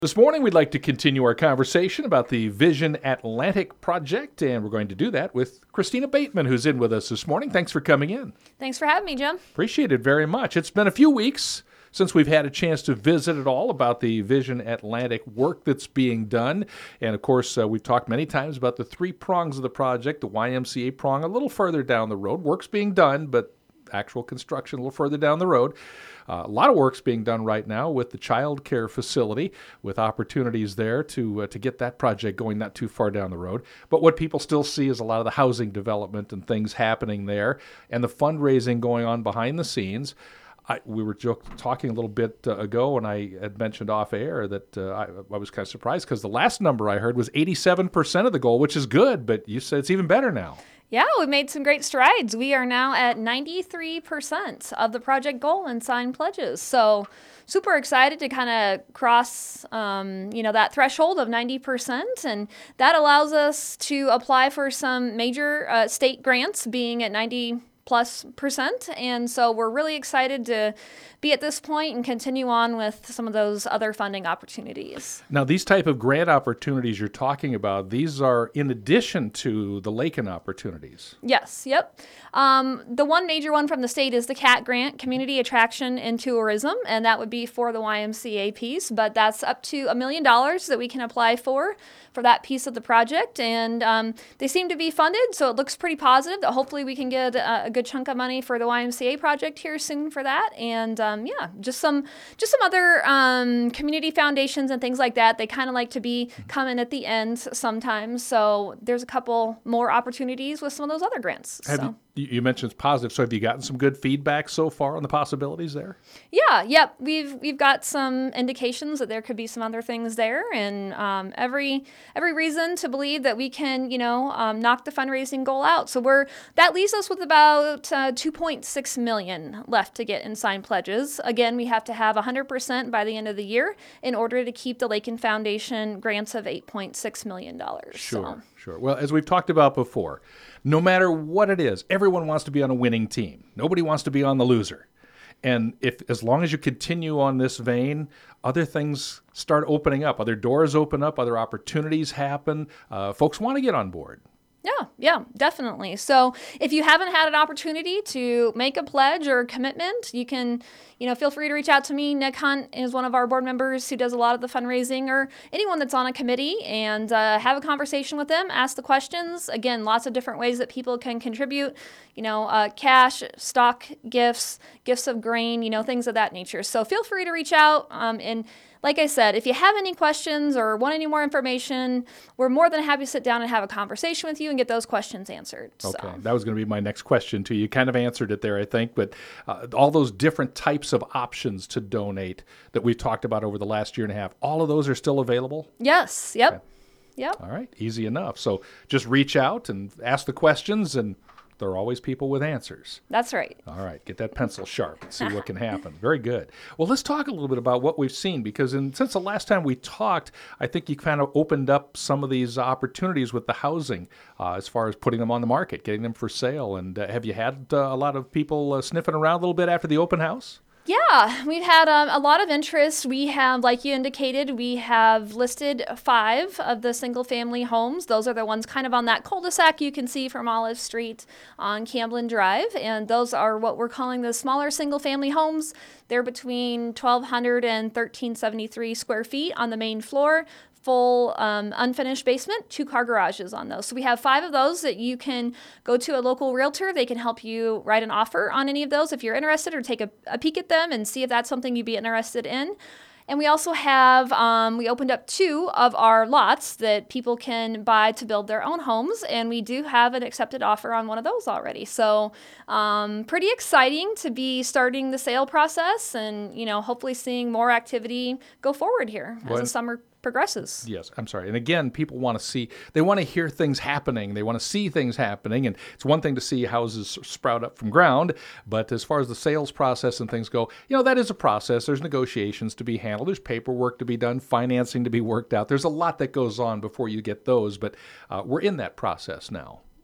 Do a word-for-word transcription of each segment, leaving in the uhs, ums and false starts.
This morning, we'd like to continue our conversation about the Vision Atlantic project, and we're going to do that with Christina Bateman, who's in with us this morning. Thanks for coming in. Thanks for having me, Jim. Appreciate it very much. It's been a few weeks since we've had a chance to visit at all about the Vision Atlantic work that's being done. And of course, uh, we've talked many times about the three prongs of the project, the Y M C A prong a little further down the road. Work's being done, but actual construction a little further down the road. Uh, a lot of work's being done right now with the child care facility, with opportunities there to uh, to get that project going not too far down the road. But what people still see is a lot of the housing development and things happening there, and the fundraising going on behind the scenes. I, we were joke, talking a little bit uh, ago, and I had mentioned off air that uh, I, I was kind of surprised because the last number I heard was eighty-seven percent of the goal, which is good, but you said it's even better now. Yeah, we made some great strides. We are now at ninety-three percent of the project goal in signed pledges. So super excited to kind of cross, um, you know, that threshold of ninety percent. And that allows us to apply for some major uh, state grants, being at ninety plus percent. And so we're really excited to be at this point and continue on with some of those other funding opportunities. Now, these type of grant opportunities you're talking about, these are in addition to the Lakin opportunities. Yes, yep. Um, the one major one from the state is the C A T grant, Community Attraction and Tourism, and that would be for the Y M C A piece, but that's up to a million dollars that we can apply for for that piece of the project, and um, they seem to be funded, so it looks pretty positive that hopefully we can get a, a good chunk of money for the Y M C A project here soon for that, and um, yeah, just some just some other um, community foundations and things like that. They kind of like to be coming at the end sometimes, so there's a couple more opportunities with some of those other grants. Have so. you, you mentioned it's positive, so have you gotten some good feedback so far on the possibilities there? Yeah, yep. We've we've got some indications that there could be some other things there, and um, every every reason to believe that we can, you know, um, knock the fundraising goal out. So we're that leaves us with about uh, two point six million left to get in signed pledges. Again, we have to have one hundred percent by the end of the year in order to keep the Lakin Foundation grants of eight point six million dollars. Sure, so. sure. Well, as we've talked about before, no matter what it is, everyone wants to be on a winning team. Nobody wants to be on the loser. And if as long as you continue on this vein, other things start opening up. Other doors open up. Other opportunities happen. Uh, folks want to get on board. Yeah, yeah, definitely. So if you haven't had an opportunity to make a pledge or a commitment, you can, you know, feel free to reach out to me. Nick Hunt is one of our board members who does a lot of the fundraising, or anyone that's on a committee, and uh, have a conversation with them, ask the questions. Again, lots of different ways that people can contribute, you know, uh, cash, stock, gifts, gifts of grain, you know, things of that nature. So feel free to reach out, um, and like I said, if you have any questions or want any more information, we're more than happy to sit down and have a conversation with you and get those questions answered. Okay, so. That was going to be my next question to you. You kind of answered it there, I think, but uh, all those different types of options to donate that we've talked about over the last year and a half, all of those are still available? Yes, yep, Okay. yep. All right, easy enough. So just reach out and ask the questions, and there are always people with answers. That's right. All right, get that pencil sharp and see what can happen. Very good. Well, let's talk a little bit about what we've seen, because in, since the last time we talked, I think you kind of opened up some of these opportunities with the housing uh, as far as putting them on the market, getting them for sale. And uh, have you had uh, a lot of people uh, sniffing around a little bit after the open house? Yeah, we've had um, a lot of interest. We have, like you indicated, we have listed five of the single-family homes. Those are the ones kind of on that cul-de-sac you can see from Olive Street on Camblin Drive, and those are what we're calling the smaller single-family homes. They're between twelve hundred and thirteen seventy-three square feet on the main floor. Full um, unfinished basement, two car garages on those. So we have five of those that you can go to a local realtor. They can help you write an offer on any of those if you're interested, or take a, a peek at them and see if that's something you'd be interested in. And we also have, um, we opened up two of our lots that people can buy to build their own homes, and we do have an accepted offer on one of those already. So um, pretty exciting to be starting the sale process, and, you know, hopefully seeing more activity go forward here as Well, the summer progresses. Yes, I'm sorry. And again, people want to see, they want to hear things happening. They want to see things happening. And it's one thing to see houses sprout up from ground, but as far as the sales process and things go, you know, that is a process. There's negotiations to be handled. There's paperwork to be done, financing to be worked out. There's a lot that goes on before you get those, but uh, we're in that process now.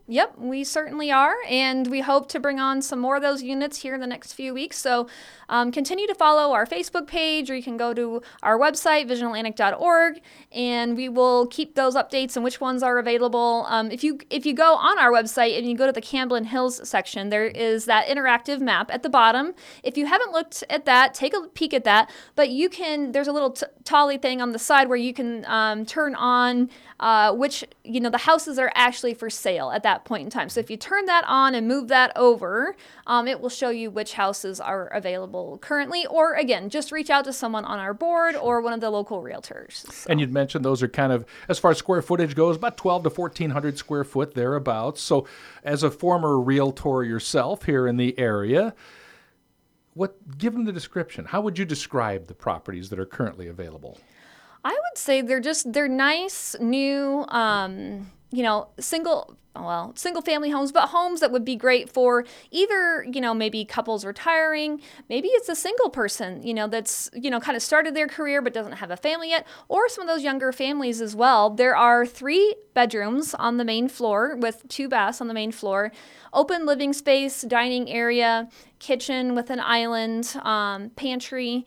Yep, we certainly are, and we hope to bring on some more of those units here in the next few weeks. So um, continue to follow our Facebook page, or you can go to our website, vision atlantic dot org, and we will keep those updates and which ones are available. Um, if you if you go on our website and you go to the Camblin Hills section, there is that interactive map at the bottom. If you haven't looked at that, take a peek at that. But you can, there's a little t- tally thing on the side where you can um, turn on uh, which, you know, the houses are actually for sale at that point in time. So if you turn that on and move that over, um, it will show you which houses are available currently. Or again, just reach out to someone on our board or one of the local realtors. So. And you'd mentioned those are kind of, as far as square footage goes, about twelve to fourteen hundred square foot thereabouts. So as a former realtor yourself here in the area, what, give them the description. How would you describe the properties that are currently available? I would say they're just, they're nice, new, um, you know, single, well, single family homes, but homes that would be great for either, you know, maybe couples retiring, maybe it's a single person, you know, that's, you know, kind of started their career but doesn't have a family yet, or some of those younger families as well. There are three bedrooms on the main floor with two baths on the main floor, open living space, dining area, kitchen with an island, um, pantry,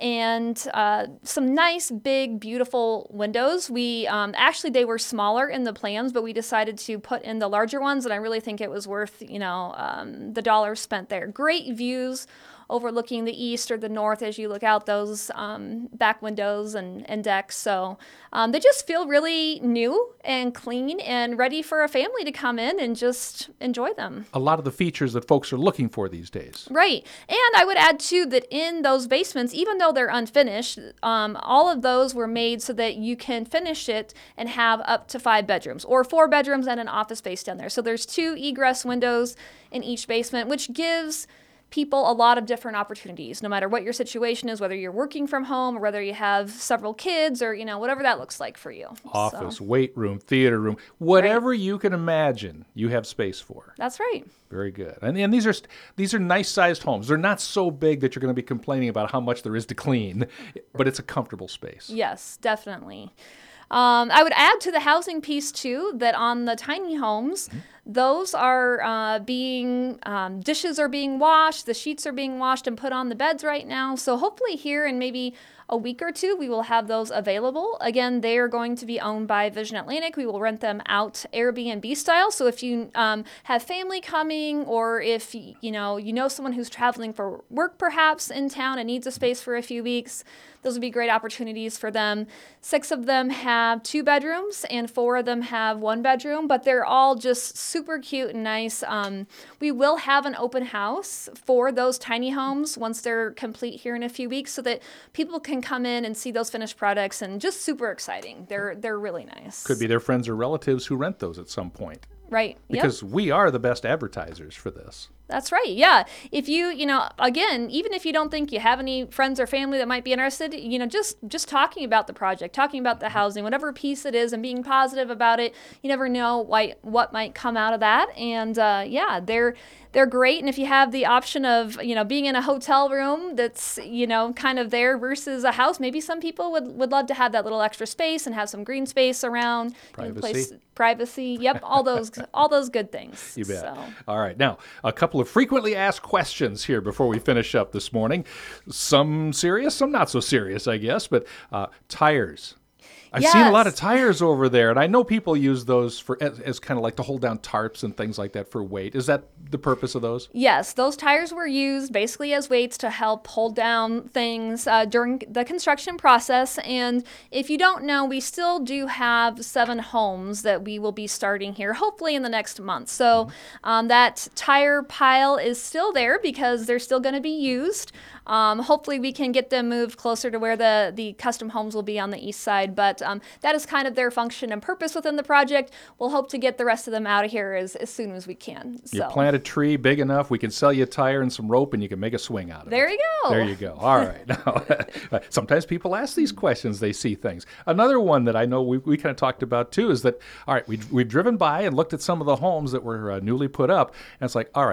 and uh, some nice, big, beautiful windows. We um, actually, they were smaller in the plans, but we decided to put in the larger ones, and I really think it was worth, you know, um, the dollars spent there. Great views overlooking the east or the north as you look out those um, back windows and, and decks. So um, they just feel really new and clean and ready for a family to come in and just enjoy them. A lot of the features that folks are looking for these days. Right. And I would add, too, that in those basements, even though they're unfinished, um, all of those were made so that you can finish it and have up to five bedrooms or four bedrooms and an office space down there. So there's two egress windows in each basement, which gives people a lot of different opportunities, no matter what your situation is, whether you're working from home or whether you have several kids or, you know, whatever that looks like for you. Office, so. weight room, theater room, whatever right. you can imagine, you have space for. That's right. Very good. And, and these are these are nice-sized homes. They're not so big that you're going to be complaining about how much there is to clean, but it's a comfortable space. Yes, definitely. Um, I would add to the housing piece, too, that on the tiny homes, mm-hmm. those are uh, being, um, dishes are being washed, the sheets are being washed and put on the beds right now. So hopefully here in maybe a week or two, we will have those available. Again, they are going to be owned by Vision Atlantic. We will rent them out Airbnb style. So if you um, have family coming, or if you know you know someone who's traveling for work perhaps in town and needs a space for a few weeks, those would be great opportunities for them. Six of them have two bedrooms and four of them have one bedroom, but they're all just super cute and nice. Um, we will have an open house for those tiny homes once they're complete here in a few weeks so that people can come in and see those finished products, and just super exciting. They're they're really nice. Could be their friends or relatives who rent those at some point. Right. Because yep. we are the best advertisers for this. That's right. Yeah. If you, you know, again, even if you don't think you have any friends or family that might be interested, you know, just just talking about the project, talking about the housing, whatever piece it is, and being positive about it, you never know what what might come out of that. And uh, yeah, they're they're great. And if you have the option of, you know, being in a hotel room that's, you know, kind of there versus a house, maybe some people would, would love to have that little extra space and have some green space around. Privacy. You know, place, privacy. Yep. All those all those good things. You bet. So. All right. Now, a couple of frequently asked questions here before we finish up this morning. Some serious, some not so serious, I guess. But uh, tires. I've yes. seen a lot of tires over there, and I know people use those for as, as kind of like to hold down tarps and things like that for weight. Is that the purpose of those? Yes, those tires were used basically as weights to help hold down things uh, during the construction process. And if you don't know, we still do have seven homes that we will be starting here, hopefully in the next month. So um, that tire pile is still there because they're still going to be used. Um, hopefully we can get them moved closer to where the, the custom homes will be on the east side. But um, that is kind of their function and purpose within the project. We'll hope to get the rest of them out of here as, as soon as we can. So. You plant a tree big enough, we can sell you a tire and some rope, and you can make a swing out of there it. There you go. There you go. All right. Now, sometimes people ask these questions. They see things. Another one that I know we, we kind of talked about, too, is that, all right, we, we've driven by and looked at some of the homes that were uh, newly put up, and it's like, all right,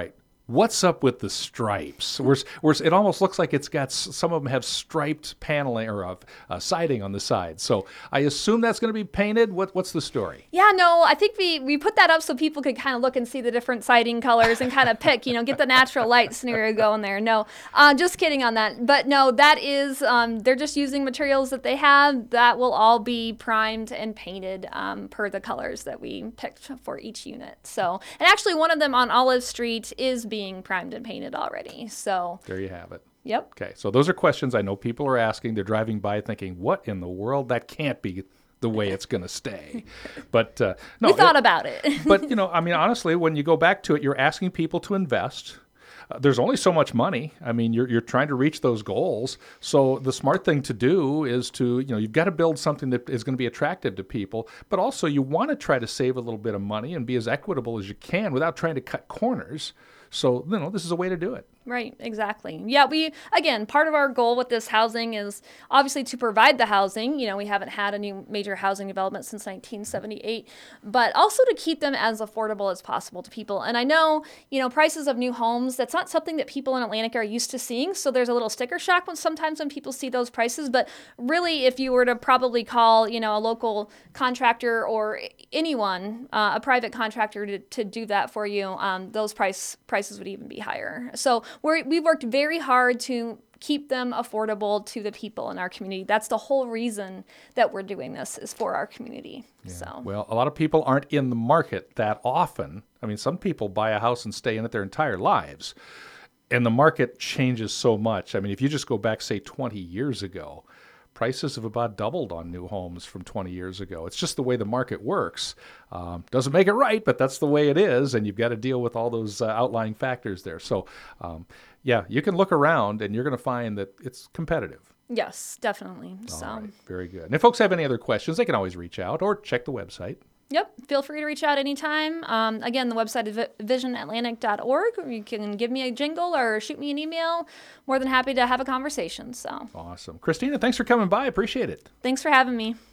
What's up with the stripes? We're, we're, it almost looks like it's got, some of them have striped paneling or uh, uh, siding on the side. So I assume that's going to be painted. What, what's the story? Yeah, no, I think we, we put that up so people could kind of look and see the different siding colors and kind of pick, you know, get the natural light scenario going there. No, uh, just kidding on that. But no, that is, um, they're just using materials that they have. That will all be primed and painted um, per the colors that we picked for each unit. So, and actually one of them on Olive Street is being being primed and painted already. So there you have it. Yep. Okay. So those are questions I know people are asking. They're driving by thinking, what in the world? That can't be the way it's going to stay. But uh, no, we thought it, about it. But, you know, I mean, honestly, when you go back to it, you're asking people to invest. Uh, there's only so much money. I mean, you're you're trying to reach those goals. So the smart thing to do is to, you know, you've got to build something that is going to be attractive to people, but also you want to try to save a little bit of money and be as equitable as you can without trying to cut corners. So, you know, this is a way to do it. Right, exactly. Yeah, we, again, part of our goal with this housing is obviously to provide the housing. You know, we haven't had a new major housing development since nineteen seventy-eight, but also to keep them as affordable as possible to people. And I know, you know, prices of new homes, that's not something that people in Atlantic are used to seeing. So there's a little sticker shock when sometimes when people see those prices. But really, if you were to probably call, you know, a local contractor or anyone, uh, a private contractor to, to do that for you, um, those price prices would even be higher. So We're, we've worked very hard to keep them affordable to the people in our community. That's the whole reason that we're doing this, is for our community. Yeah. So well, a lot of people aren't in the market that often. I mean, some people buy a house and stay in it their entire lives. And the market changes so much. I mean, if you just go back, say, twenty years ago, prices have about doubled on new homes from twenty years ago. It's just the way the market works. Um, doesn't make it right, but that's the way it is, and you've got to deal with all those uh, outlying factors there. So, um, yeah, you can look around, and you're going to find that it's competitive. yes, definitely. All So right, very good. And if folks have any other questions, they can always reach out or check the website. Yep. Feel free to reach out anytime. Um, again, the website is vision atlantic dot org. You can give me a jingle or shoot me an email. More than happy to have a conversation. So Awesome. Christina, thanks for coming by. Appreciate it. thanks for having me.